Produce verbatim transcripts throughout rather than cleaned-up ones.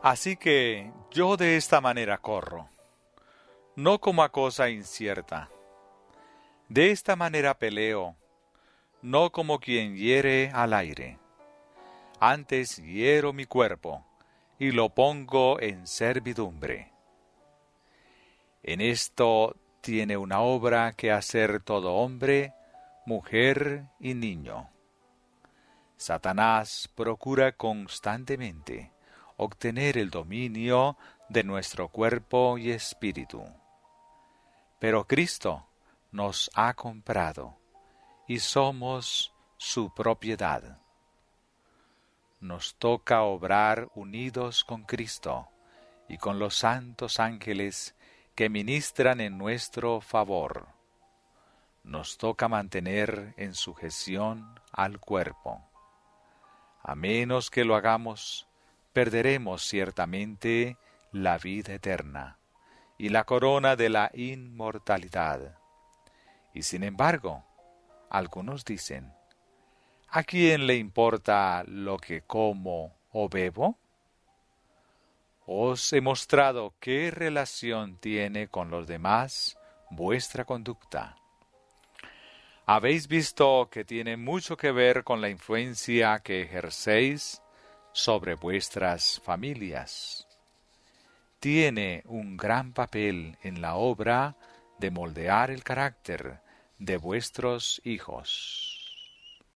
Así que yo de esta manera corro, no como a cosa incierta. De esta manera peleo, no como quien hiere al aire. Antes hiero mi cuerpo y lo pongo en servidumbre. En esto tiene una obra que hacer todo hombre, mujer y niño. Satanás procura constantemente obtener el dominio de nuestro cuerpo y espíritu. Pero Cristo nos ha comprado y somos su propiedad. Nos toca obrar unidos con Cristo y con los santos ángeles que ministran en nuestro favor. Nos toca mantener en sujeción al cuerpo. A menos que lo hagamos, perderemos ciertamente la vida eterna y la corona de la inmortalidad. Y sin embargo, algunos dicen, ¿a quién le importa lo que como o bebo? Os he mostrado qué relación tiene con los demás vuestra conducta. Habéis visto que tiene mucho que ver con la influencia que ejercéis sobre vuestras familias. Tiene un gran papel en la obra de moldear el carácter de vuestros hijos.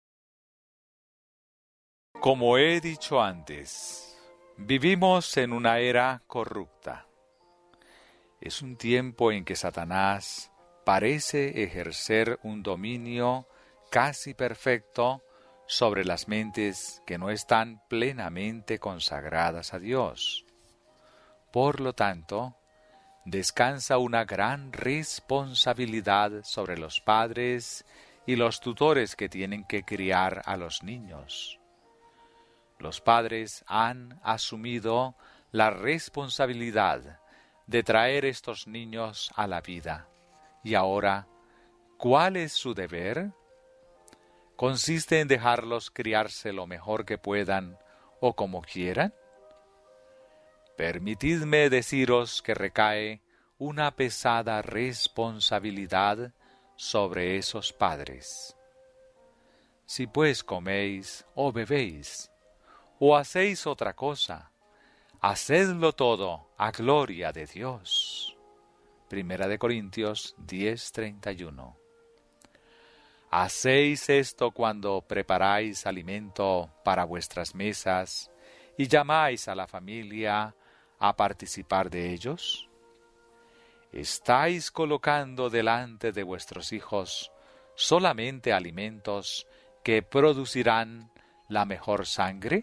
Como he dicho antes, vivimos en una era corrupta. Es un tiempo en que Satanás parece ejercer un dominio casi perfecto sobre las mentes que no están plenamente consagradas a Dios. Por lo tanto, descansa una gran responsabilidad sobre los padres y los tutores que tienen que criar a los niños. Los padres han asumido la responsabilidad de traer estos niños a la vida. Y ahora, ¿cuál es su deber? ¿Consiste en dejarlos criarse lo mejor que puedan o como quieran? Permitidme deciros que recae una pesada responsabilidad sobre esos padres. Si pues coméis o bebéis, o hacéis otra cosa, hacedlo todo a gloria de Dios. Primera de Corintios diez, treinta y uno. ¿Hacéis esto cuando preparáis alimento para vuestras mesas y llamáis a la familia a participar de ellos? ¿Estáis colocando delante de vuestros hijos solamente alimentos que producirán la mejor sangre?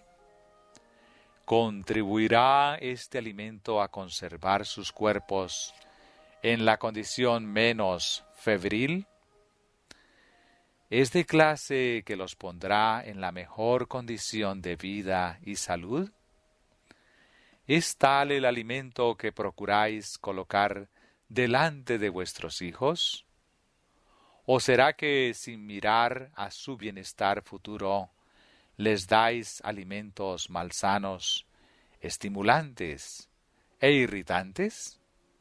¿Contribuirá este alimento a conservar sus cuerpos en la condición menos febril? ¿Es de clase que los pondrá en la mejor condición de vida y salud? ¿Es tal el alimento que procuráis colocar delante de vuestros hijos? ¿O será que sin mirar a su bienestar futuro, les dais alimentos malsanos, estimulantes e irritantes?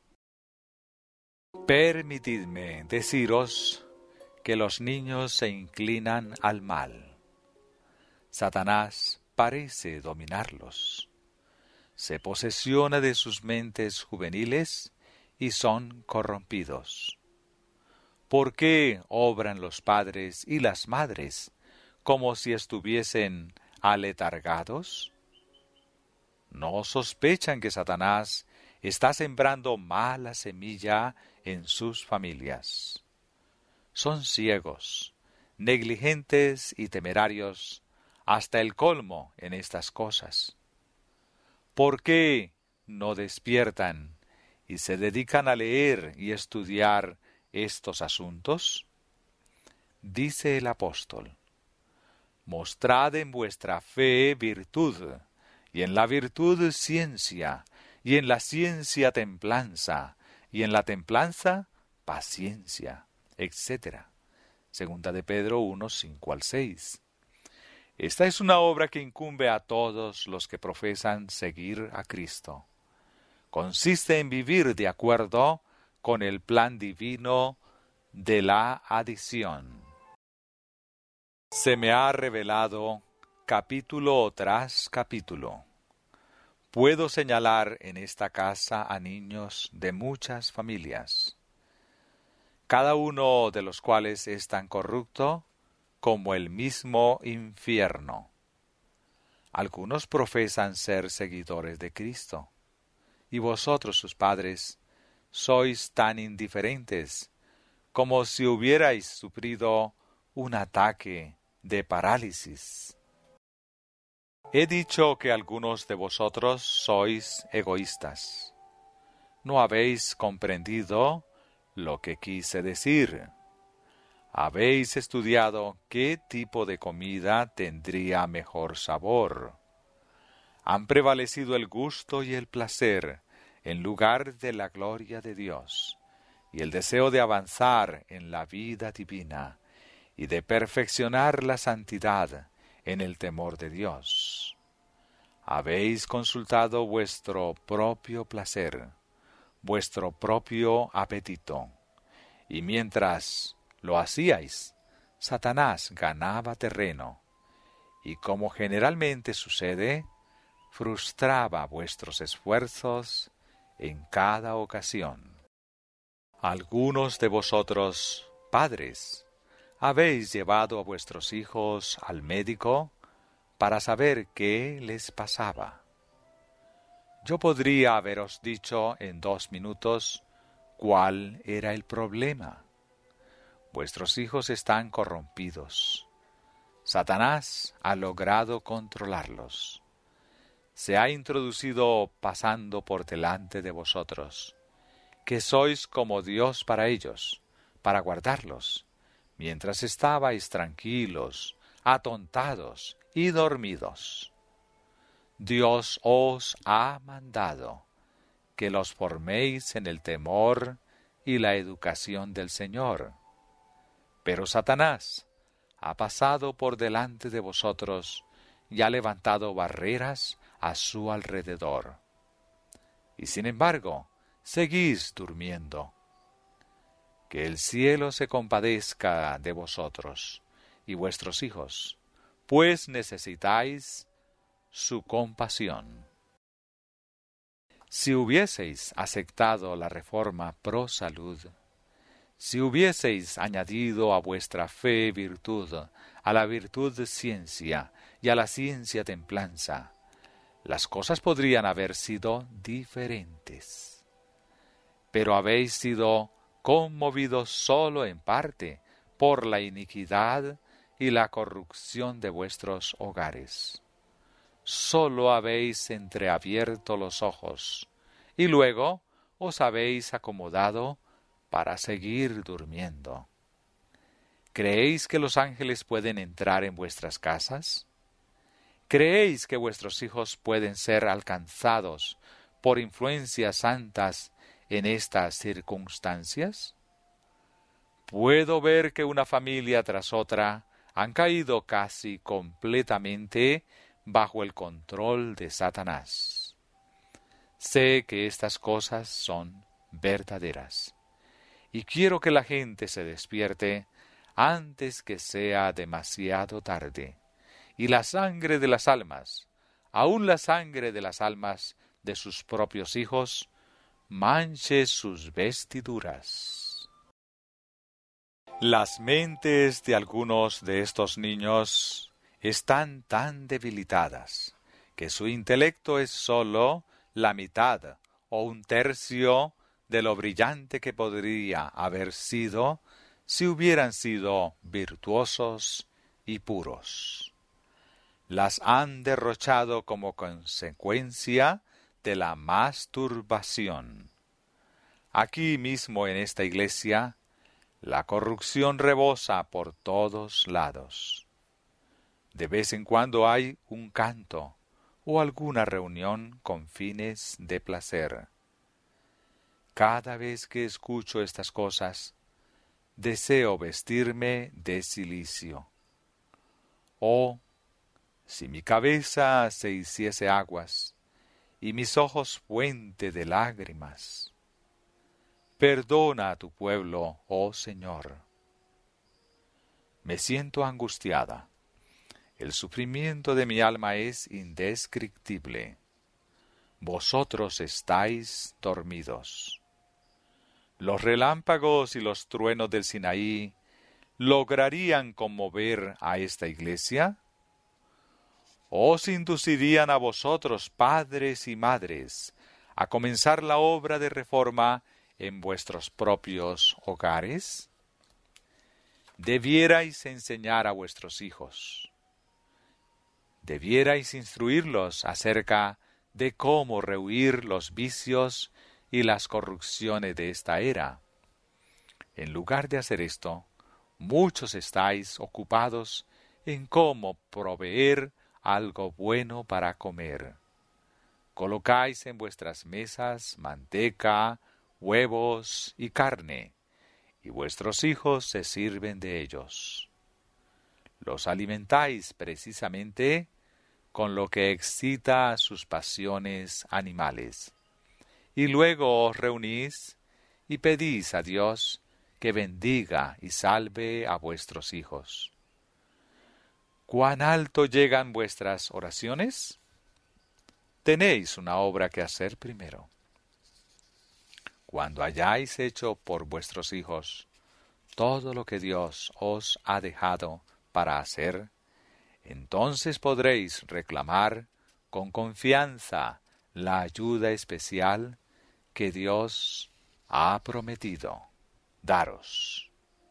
Permitidme deciros que los niños se inclinan al mal. Satanás parece dominarlos. Se posesiona de sus mentes juveniles y son corrompidos. ¿Por qué obran los padres y las madres como si estuviesen aletargados? ¿No sospechan que Satanás está sembrando mala semilla en sus familias? Son ciegos, negligentes y temerarios hasta el colmo en estas cosas. ¿Por qué no despiertan y se dedican a leer y estudiar estos asuntos? Dice el apóstol: mostrad en vuestra fe virtud, y en la virtud ciencia, y en la ciencia templanza, y en la templanza paciencia, etcétera. Segunda de Pedro uno, cinco al seis. Esta es una obra que incumbe a todos los que profesan seguir a Cristo. Consiste en vivir de acuerdo con el plan divino de la adición. Se me ha revelado capítulo tras capítulo. Puedo señalar en esta casa a niños de muchas familias, cada uno de los cuales es tan corrupto como el mismo infierno. Algunos profesan ser seguidores de Cristo, y vosotros, sus padres, sois tan indiferentes como si hubierais sufrido un ataque de parálisis. He dicho que algunos de vosotros sois egoístas. ¿No habéis comprendido lo que quise decir? ¿Habéis estudiado qué tipo de comida tendría mejor sabor? Han prevalecido el gusto y el placer en lugar de la gloria de Dios, y el deseo de avanzar en la vida divina y de perfeccionar la santidad en el temor de Dios. Habéis consultado vuestro propio placer, vuestro propio apetito, y mientras lo hacíais, Satanás ganaba terreno, y como generalmente sucede, frustraba vuestros esfuerzos en cada ocasión. Algunos de vosotros, padres, habéis llevado a vuestros hijos al médico para saber qué les pasaba. Yo podría haberos dicho en dos minutos cuál era el problema. Vuestros hijos están corrompidos. Satanás ha logrado controlarlos. Se ha introducido pasando por delante de vosotros, que sois como Dios para ellos, para guardarlos, mientras estabais tranquilos, atontados y dormidos. Dios os ha mandado que los forméis en el temor y la educación del Señor. Pero Satanás ha pasado por delante de vosotros y ha levantado barreras a su alrededor. Y sin embargo, seguís durmiendo. Que el cielo se compadezca de vosotros y vuestros hijos, pues necesitáis su compasión. Si hubieseis aceptado la reforma pro salud, si hubieseis añadido a vuestra fe virtud, a la virtud ciencia y a la ciencia templanza, las cosas podrían haber sido diferentes. Pero habéis sido conmovidos solo en parte por la iniquidad y la corrupción de vuestros hogares. Solo habéis entreabierto los ojos, y luego os habéis acomodado para seguir durmiendo. ¿Creéis que los ángeles pueden entrar en vuestras casas? ¿Creéis que vuestros hijos pueden ser alcanzados por influencias santas en estas circunstancias? Puedo ver que una familia tras otra han caído casi completamente bajo el control de Satanás. Sé que estas cosas son verdaderas, y quiero que la gente se despierte antes que sea demasiado tarde, y la sangre de las almas, aun la sangre de las almas de sus propios hijos, manche sus vestiduras. Las mentes de algunos de estos niños están tan debilitadas que su intelecto es sólo la mitad o un tercio de lo brillante que podría haber sido si hubieran sido virtuosos y puros. Las han derrochado como consecuencia de la masturbación. Aquí mismo en esta iglesia, la corrupción rebosa por todos lados. De vez en cuando hay un canto o alguna reunión con fines de placer. Cada vez que escucho estas cosas, deseo vestirme de cilicio. Oh, Si mi cabeza se hiciese aguas, y mis ojos fuente de lágrimas, perdona a tu pueblo, oh Señor. Me siento angustiada. El sufrimiento de mi alma es indescriptible. Vosotros estáis dormidos. Los relámpagos y los truenos del Sinaí ¿lograrían conmover a esta iglesia? ¿Os inducirían a vosotros, padres y madres, a comenzar la obra de reforma en vuestros propios hogares? Debierais enseñar a vuestros hijos. Debierais instruirlos acerca de cómo rehuir los vicios y las corrupciones de esta era. En lugar de hacer esto, muchos estáis ocupados en cómo proveer algo bueno para comer. Colocáis en vuestras mesas manteca, huevos y carne, y vuestros hijos se sirven de ellos. Los alimentáis precisamente con lo que excita sus pasiones animales. Y luego os reunís y pedís a Dios que bendiga y salve a vuestros hijos. ¿Cuán alto llegan vuestras oraciones? Tenéis una obra que hacer primero. Cuando hayáis hecho por vuestros hijos todo lo que Dios os ha dejado para hacer, entonces podréis reclamar con confianza la ayuda especial que Dios ha prometido daros.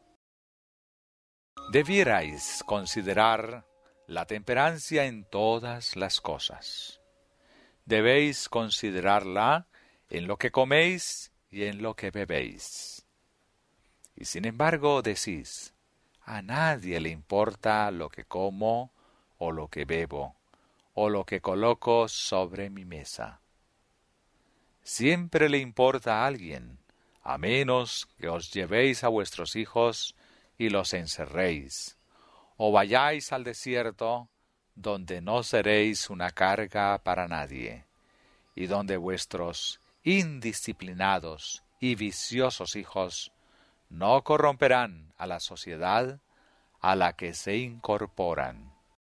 Debierais considerar la temperancia en todas las cosas. Debéis considerarla en lo que coméis y en lo que bebéis. Y sin embargo decís, a nadie le importa lo que como o lo que bebo, o lo que coloco sobre mi mesa. Siempre le importa a alguien, a menos que os llevéis a vuestros hijos y los encerréis, o vayáis al desierto, donde no seréis una carga para nadie, y donde vuestros indisciplinados y viciosos hijos no corromperán a la sociedad a la que se incorporan.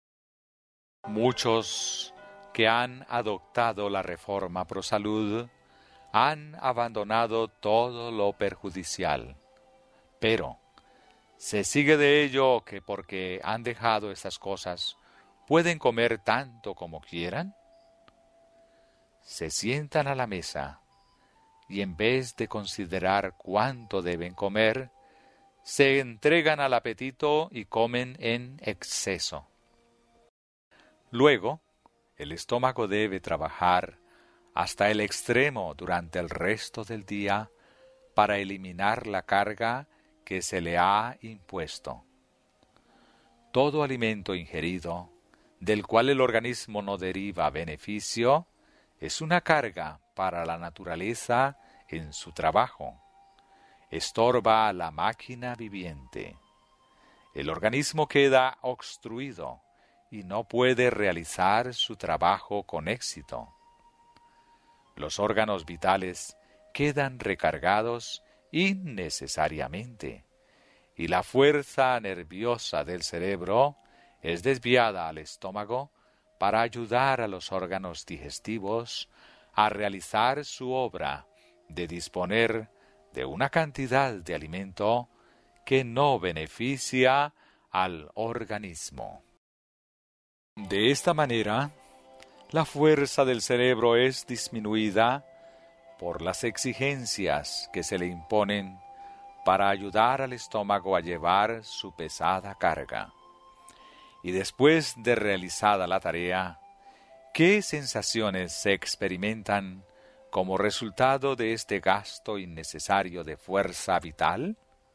Muchos que han adoptado la reforma pro salud han abandonado todo lo perjudicial, pero ¿se sigue de ello que porque han dejado estas cosas pueden comer tanto como quieran? Se sientan a la mesa y en vez de considerar cuánto deben comer, se entregan al apetito y comen en exceso. Luego, el estómago debe trabajar hasta el extremo durante el resto del día para eliminar la carga que se le ha impuesto. Todo alimento ingerido, del cual el organismo no deriva beneficio, es una carga para la naturaleza en su trabajo. Estorba a la máquina viviente. El organismo queda obstruido y no puede realizar su trabajo con éxito. Los órganos vitales quedan recargados innecesariamente y la fuerza nerviosa del cerebro es desviada al estómago para ayudar a los órganos digestivos a realizar su obra de disponer de una cantidad de alimento que no beneficia al organismo. De esta manera, la fuerza del cerebro es disminuida por las exigencias que se le imponen para ayudar al estómago a llevar su pesada carga. Y después de realizada la tarea, ¿qué sensaciones se experimentan como resultado de este gasto innecesario de fuerza vital?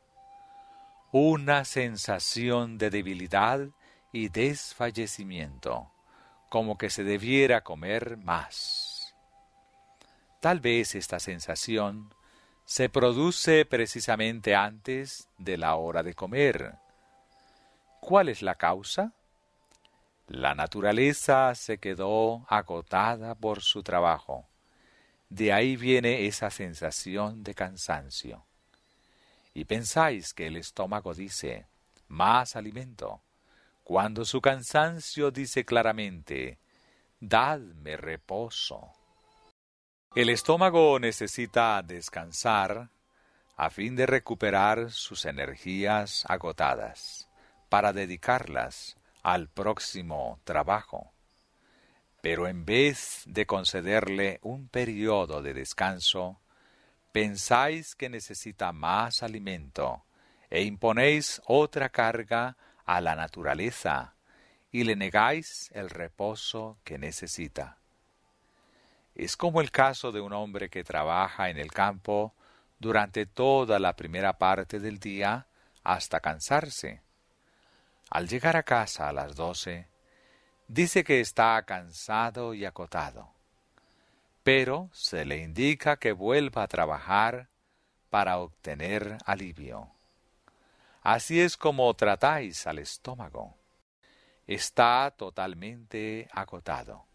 Una sensación de debilidad y desfallecimiento, como que se debiera comer más. Tal vez esta sensación se produce precisamente antes de la hora de comer. ¿Cuál es la causa? La naturaleza se quedó agotada por su trabajo. De ahí viene esa sensación de cansancio. Y pensáis que el estómago dice, más alimento, cuando su cansancio dice claramente, dadme reposo. El estómago necesita descansar a fin de recuperar sus energías agotadas, para dedicarlas al próximo trabajo. Pero en vez de concederle un periodo de descanso, pensáis que necesita más alimento e imponéis otra carga a la naturaleza y le negáis el reposo que necesita. Es como el caso de un hombre que trabaja en el campo durante toda la primera parte del día hasta cansarse. Al llegar a casa a las doce, dice que está cansado y agotado, pero se le indica que vuelva a trabajar para obtener alivio. Así es como tratáis al estómago. Está totalmente agotado.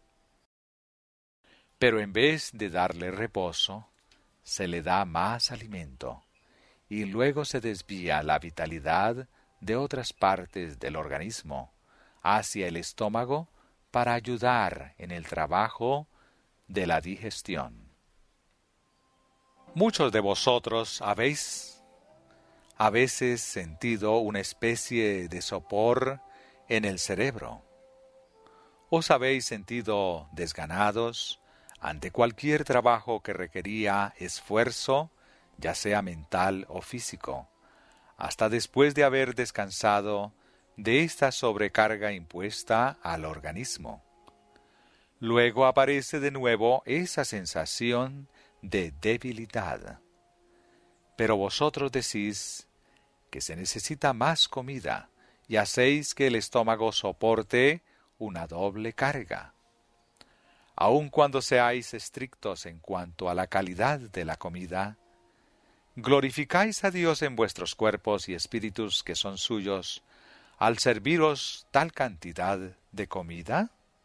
Pero en vez de darle reposo, se le da más alimento, y luego se desvía la vitalidad de otras partes del organismo hacia el estómago para ayudar en el trabajo de la digestión. Muchos de vosotros habéis a veces sentido una especie de sopor en el cerebro. ¿Os habéis sentido desganados ante cualquier trabajo que requería esfuerzo, ya sea mental o físico, hasta después de haber descansado de esta sobrecarga impuesta al organismo? Luego aparece de nuevo esa sensación de debilidad. Pero vosotros decís que se necesita más comida y hacéis que el estómago soporte una doble carga. Aun cuando seáis estrictos en cuanto a la calidad de la comida, ¿glorificáis a Dios en vuestros cuerpos y espíritus que son suyos al serviros tal cantidad de comida?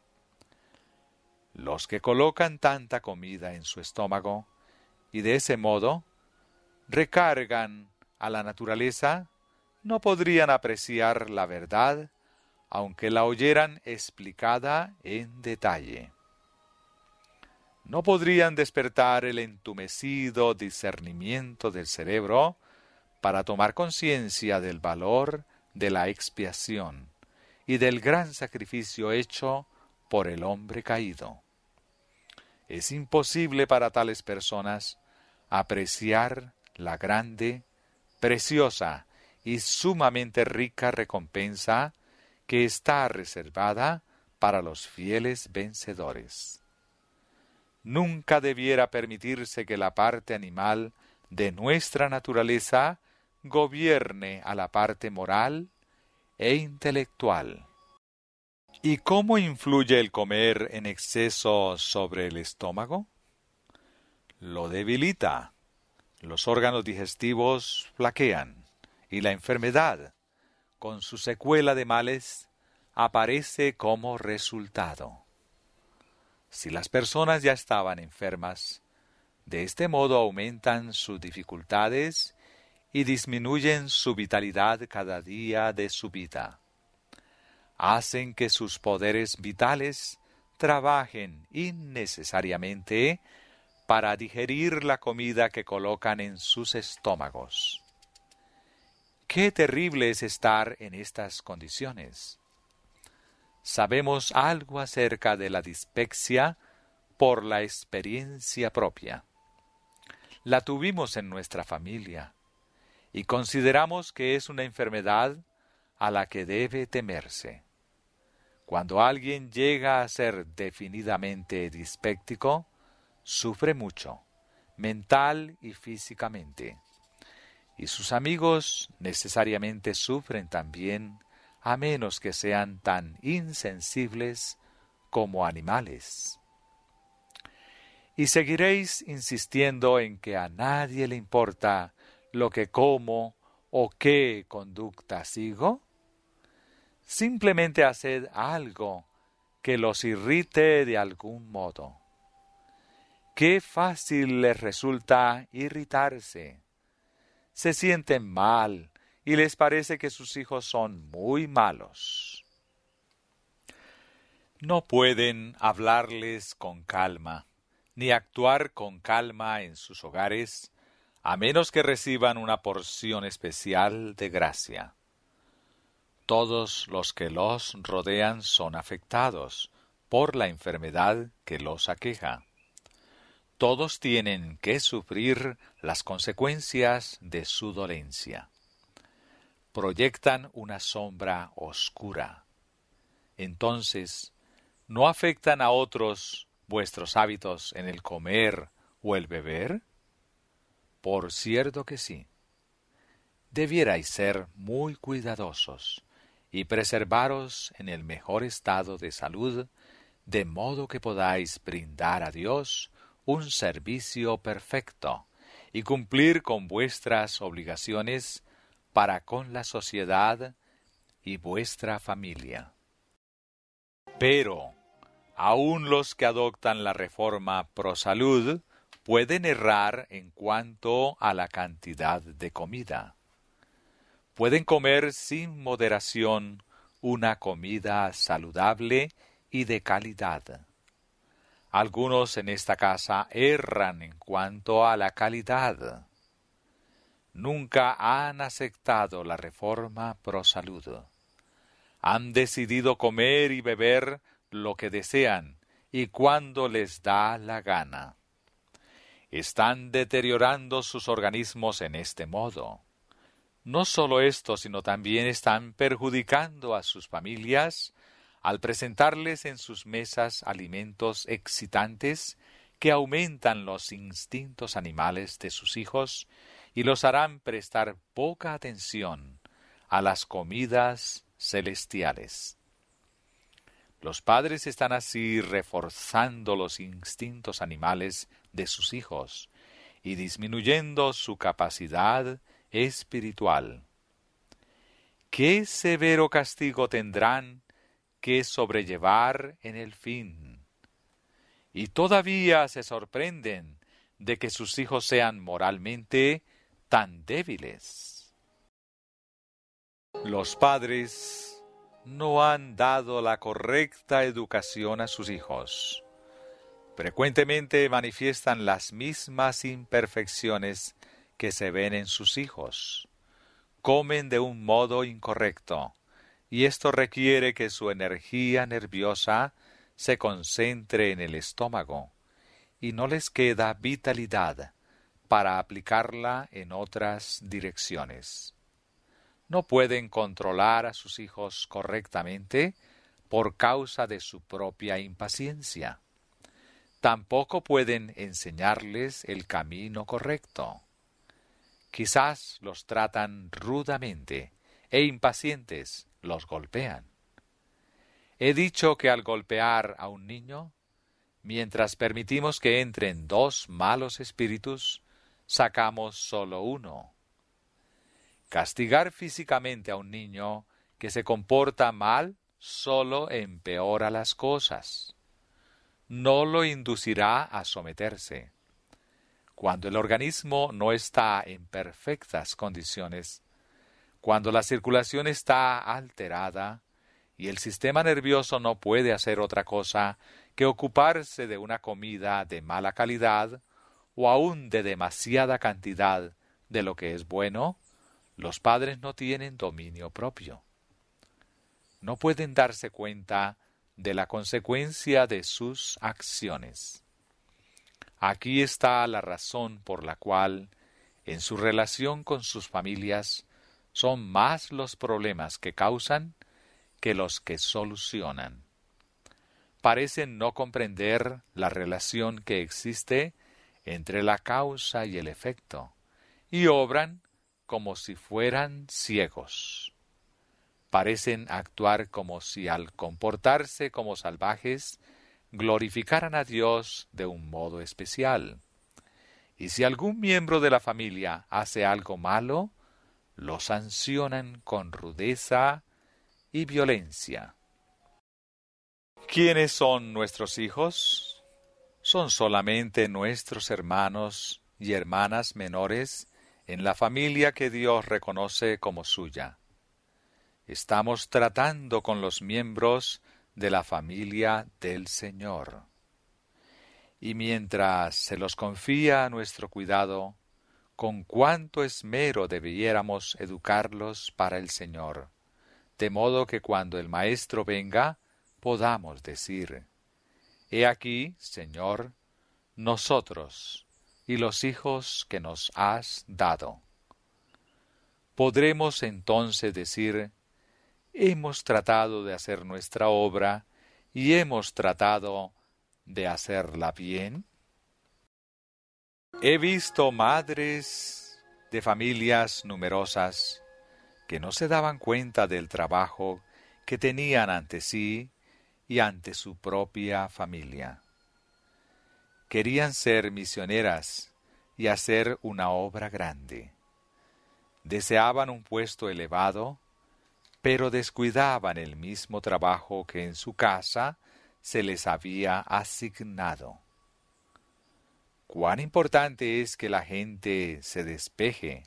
Los que colocan tanta comida en su estómago y de ese modo recargan a la naturaleza no podrían apreciar la verdad aunque la oyeran explicada en detalle. No podrían despertar el entumecido discernimiento del cerebro para tomar conciencia del valor de la expiación y del gran sacrificio hecho por el hombre caído. Es imposible para tales personas apreciar la grande, preciosa y sumamente rica recompensa que está reservada para los fieles vencedores. Nunca debiera permitirse que la parte animal de nuestra naturaleza gobierne a la parte moral e intelectual. ¿Y cómo influye el comer en exceso sobre el estómago? Lo debilita, los órganos digestivos flaquean y la enfermedad, con su secuela de males, aparece como resultado. Si las personas ya estaban enfermas, de este modo aumentan sus dificultades y disminuyen su vitalidad cada día de su vida. Hacen que sus poderes vitales trabajen innecesariamente para digerir la comida que colocan en sus estómagos. ¡Qué terrible es estar en estas condiciones! Sabemos algo acerca de la dispepsia por la experiencia propia. La tuvimos en nuestra familia y consideramos que es una enfermedad a la que debe temerse. Cuando alguien llega a ser definidamente dispéptico, sufre mucho, mental y físicamente. Y sus amigos necesariamente sufren también, a menos que sean tan insensibles como animales. Y seguiréis insistiendo en que a nadie le importa lo que como o qué conducta sigo. Simplemente haced algo que los irrite de algún modo. Qué fácil les resulta irritarse. Se sienten mal y les parece que sus hijos son muy malos. No pueden hablarles con calma, ni actuar con calma en sus hogares, a menos que reciban una porción especial de gracia. Todos los que los rodean son afectados por la enfermedad que los aqueja. Todos tienen que sufrir las consecuencias de su dolencia. Proyectan una sombra oscura. Entonces, ¿no afectan a otros vuestros hábitos en el comer o el beber? Por cierto que sí. Debierais ser muy cuidadosos y preservaros en el mejor estado de salud, de modo que podáis brindar a Dios un servicio perfecto y cumplir con vuestras obligaciones para con la sociedad y vuestra familia. Pero, aun los que adoptan la reforma pro salud pueden errar en cuanto a la cantidad de comida. Pueden comer sin moderación una comida saludable y de calidad. Algunos en esta casa erran en cuanto a la calidad. Nunca han aceptado la reforma pro salud. Han decidido comer y beber lo que desean y cuando les da la gana. Están deteriorando sus organismos en este modo. No solo esto, sino también están perjudicando a sus familias al presentarles en sus mesas alimentos excitantes que aumentan los instintos animales de sus hijos y los harán prestar poca atención a las comidas celestiales. Los padres están así reforzando los instintos animales de sus hijos y disminuyendo su capacidad espiritual. ¿Qué severo castigo tendrán que sobrellevar en el fin? Y todavía se sorprenden de que sus hijos sean moralmente tan débiles. Los padres no han dado la correcta educación a sus hijos. Frecuentemente manifiestan las mismas imperfecciones que se ven en sus hijos. Comen de un modo incorrecto, y esto requiere que su energía nerviosa se concentre en el estómago, y no les queda vitalidad para aplicarla en otras direcciones. No pueden controlar a sus hijos correctamente por causa de su propia impaciencia. Tampoco pueden enseñarles el camino correcto. Quizás los tratan rudamente e impacientes los golpean. He dicho que al golpear a un niño, mientras permitimos que entren dos malos espíritus, sacamos solo uno. Castigar físicamente a un niño que se comporta mal solo empeora las cosas. No lo inducirá a someterse. Cuando el organismo no está en perfectas condiciones, cuando la circulación está alterada y el sistema nervioso no puede hacer otra cosa que ocuparse de una comida de mala calidad o aún de demasiada cantidad de lo que es bueno, los padres no tienen dominio propio. No pueden darse cuenta de la consecuencia de sus acciones. Aquí está la razón por la cual, en su relación con sus familias, son más los problemas que causan que los que solucionan. Parecen no comprender la relación que existe entre la causa y el efecto, y obran como si fueran ciegos. Parecen actuar como si al comportarse como salvajes glorificaran a Dios de un modo especial. Y si algún miembro de la familia hace algo malo, lo sancionan con rudeza y violencia. ¿Quiénes son nuestros hijos? Son solamente nuestros hermanos y hermanas menores en la familia que Dios reconoce como suya. Estamos tratando con los miembros de la familia del Señor. Y mientras se los confía a nuestro cuidado, con cuánto esmero debiéramos educarlos para el Señor, de modo que cuando el Maestro venga, podamos decir: He aquí, Señor, nosotros y los hijos que nos has dado. Podremos entonces decir: hemos tratado de hacer nuestra obra y hemos tratado de hacerla bien. He visto madres de familias numerosas que no se daban cuenta del trabajo que tenían ante sí y ante su propia familia. Querían ser misioneras y hacer una obra grande. Deseaban un puesto elevado, pero descuidaban el mismo trabajo que en su casa se les había asignado. Cuán importante es que la gente se despeje.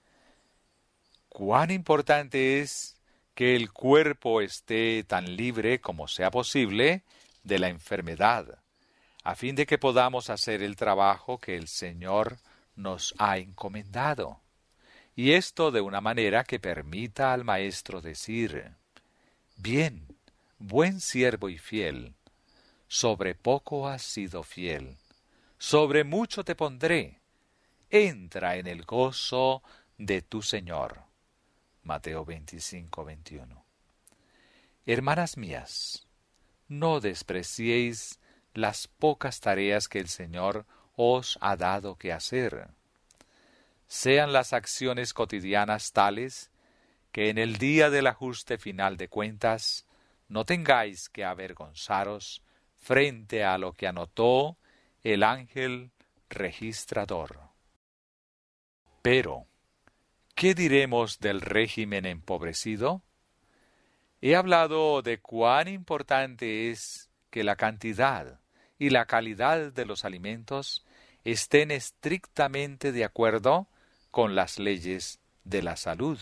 Cuán importante es que el cuerpo esté tan libre como sea posible de la enfermedad, a fin de que podamos hacer el trabajo que el Señor nos ha encomendado. Y esto de una manera que permita al Maestro decir: Bien, buen siervo y fiel, sobre poco has sido fiel, sobre mucho te pondré, entra en el gozo de tu Señor. Mateo veinticinco, veintiuno. Hermanas mías, no despreciéis las pocas tareas que el Señor os ha dado que hacer. Sean las acciones cotidianas tales que en el día del ajuste final de cuentas no tengáis que avergonzaros frente a lo que anotó el ángel registrador. Pero, ¿qué diremos del régimen empobrecido? He hablado de cuán importante es que la cantidad y la calidad de los alimentos estén estrictamente de acuerdo con las leyes de la salud.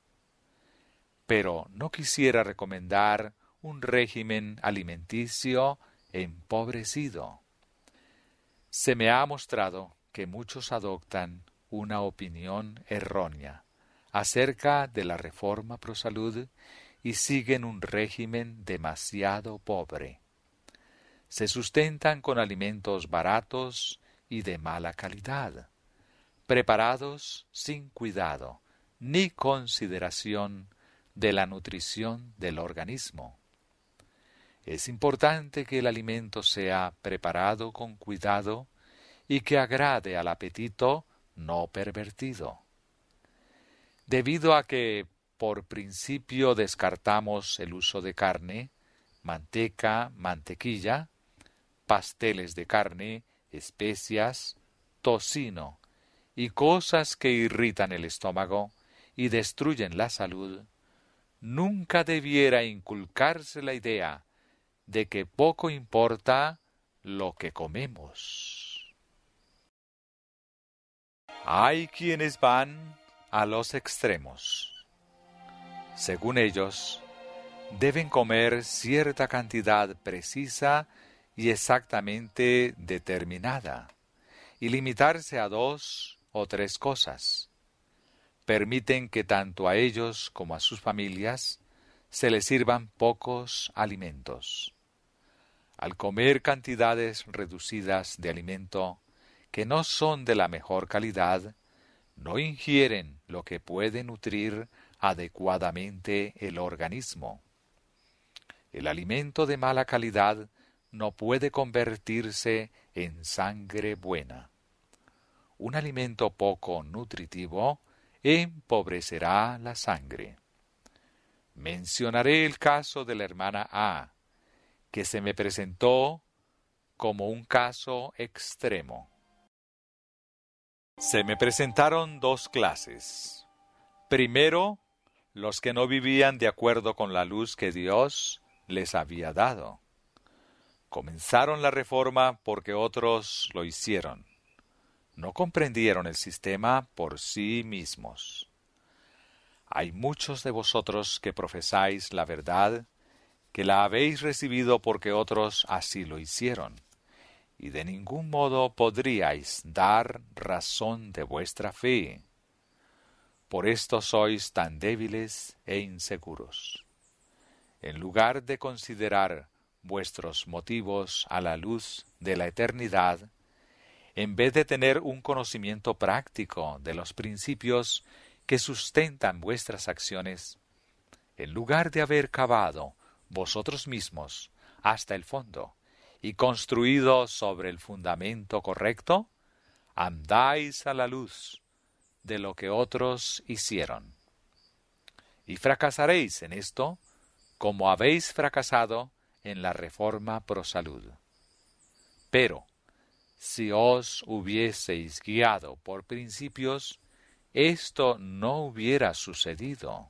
Pero no quisiera recomendar un régimen alimenticio empobrecido. Se me ha mostrado que muchos adoptan una opinión errónea acerca de la reforma prosalud y siguen un régimen demasiado pobre. Se sustentan con alimentos baratos y de mala calidad, preparados sin cuidado ni consideración de la nutrición del organismo. Es importante que el alimento sea preparado con cuidado y que agrade al apetito no pervertido. Debido a que por principio descartamos el uso de carne, manteca, mantequilla, pasteles de carne, especias, tocino y cosas que irritan el estómago y destruyen la salud, nunca debiera inculcarse la idea de que poco importa lo que comemos. Hay quienes van a los extremos. Según ellos, deben comer cierta cantidad precisa y exactamente determinada, y limitarse a dos o tres cosas. Permiten que tanto a ellos como a sus familias se les sirvan pocos alimentos. Al comer cantidades reducidas de alimento que no son de la mejor calidad, no ingieren lo que puede nutrir adecuadamente el organismo. El alimento de mala calidad no puede convertirse en sangre buena. Un alimento poco nutritivo empobrecerá la sangre. Mencionaré el caso de la hermana A, que se me presentó como un caso extremo. Se me presentaron dos clases. Primero, los que no vivían de acuerdo con la luz que Dios les había dado. Comenzaron la reforma porque otros lo hicieron. No comprendieron el sistema por sí mismos. Hay muchos de vosotros que profesáis la verdad, que la habéis recibido porque otros así lo hicieron, y de ningún modo podríais dar razón de vuestra fe. Por esto sois tan débiles e inseguros. En lugar de considerar vuestros motivos a la luz de la eternidad, en vez de tener un conocimiento práctico de los principios que sustentan vuestras acciones, en lugar de haber cavado vosotros mismos hasta el fondo y construido sobre el fundamento correcto, andáis a la luz de lo que otros hicieron. Y fracasaréis en esto como habéis fracasado en la reforma pro salud. Pero, si os hubieseis guiado por principios, esto no hubiera sucedido.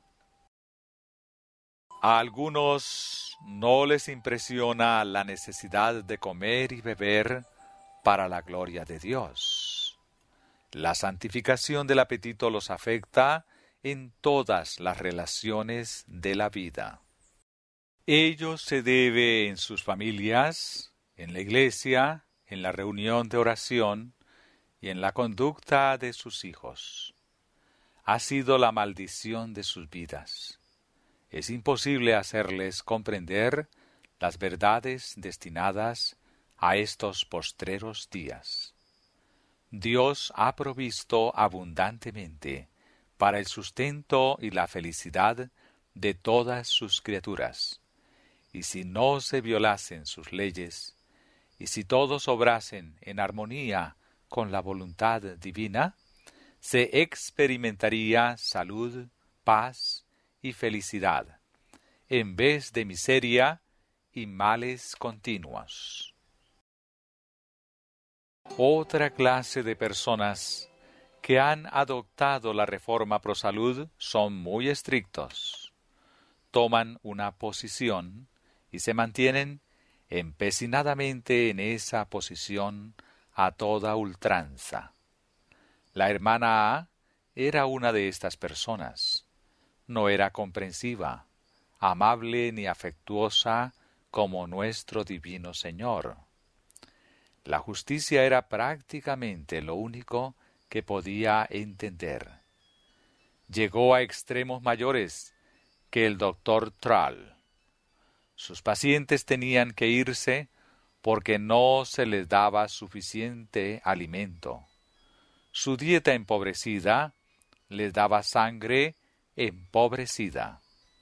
A algunos no les impresiona la necesidad de comer y beber para la gloria de Dios. La santificación del apetito los afecta en todas las relaciones de la vida. Ello se debe en sus familias, en la iglesia, en la reunión de oración y en la conducta de sus hijos. Ha sido la maldición de sus vidas. Es imposible hacerles comprender las verdades destinadas a estos postreros días. Dios ha provisto abundantemente para el sustento y la felicidad de todas sus criaturas. Y si no se violasen sus leyes, y si todos obrasen en armonía con la voluntad divina, se experimentaría salud, paz y felicidad, en vez de miseria y males continuos. Otra clase de personas que han adoptado la reforma pro salud son muy estrictos. Toman una posición y se mantienen empecinadamente en esa posición a toda ultranza. La hermana A era una de estas personas. No era comprensiva, amable ni afectuosa como nuestro divino Señor. La justicia era prácticamente lo único que podía entender. Llegó a extremos mayores que el doctor Trall. Sus pacientes tenían que irse porque no se les daba suficiente alimento. Su dieta empobrecida les daba sangre empobrecida.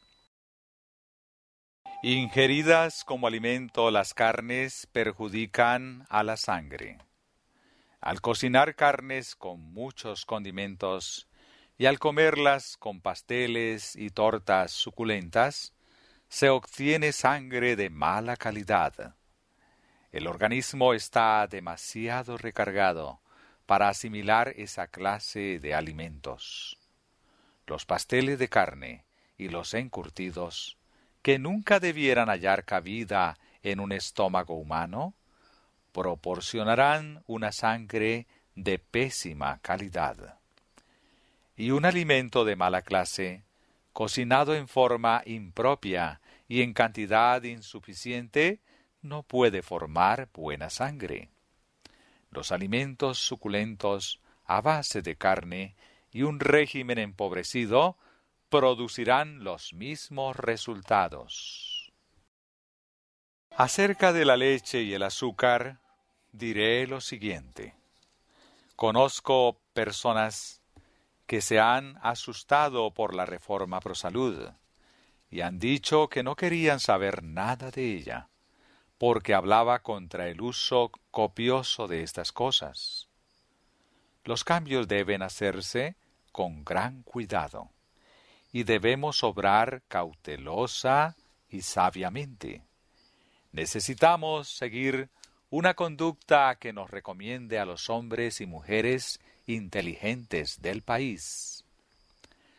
Ingeridas como alimento, las carnes perjudican a la sangre. Al cocinar carnes con muchos condimentos y al comerlas con pasteles y tortas suculentas, se obtiene sangre de mala calidad. El organismo está demasiado recargado para asimilar esa clase de alimentos. Los pasteles de carne y los encurtidos, que nunca debieran hallar cabida en un estómago humano, proporcionarán una sangre de pésima calidad. Y un alimento de mala clase, cocinado en forma impropia y en cantidad insuficiente, no puede formar buena sangre. Los alimentos suculentos a base de carne y un régimen empobrecido producirán los mismos resultados. Acerca de la leche y el azúcar, diré lo siguiente. Conozco personas que se han asustado por la reforma pro salud y han dicho que no querían saber nada de ella, porque hablaba contra el uso copioso de estas cosas. Los cambios deben hacerse con gran cuidado, y debemos obrar cautelosa y sabiamente. Necesitamos seguir una conducta que nos recomiende a los hombres y mujeres inteligentes del país.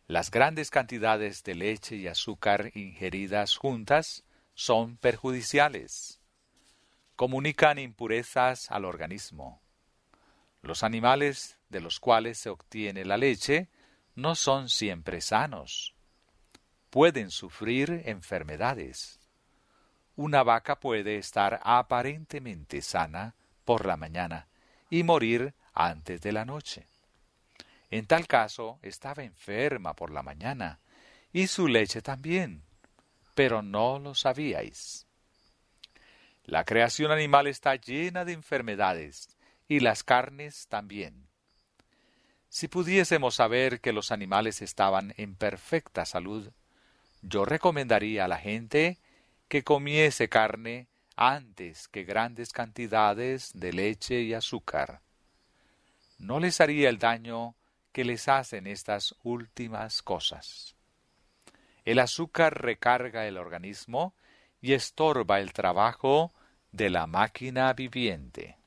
Las grandes cantidades de leche y azúcar ingeridas juntas son perjudiciales. Comunican impurezas al organismo. Los animales de los cuales se obtiene la leche no son siempre sanos. Pueden sufrir enfermedades. Una vaca puede estar aparentemente sana por la mañana y morir antes de la noche. En tal caso, estaba enferma por la mañana, y su leche también, pero no lo sabíais. La creación animal está llena de enfermedades, y las carnes también. Si pudiésemos saber que los animales estaban en perfecta salud, yo recomendaría a la gente que comiese carne antes que grandes cantidades de leche y azúcar. No les haría el daño que les hacen estas últimas cosas. El azúcar recarga el organismo y estorba el trabajo de la máquina viviente.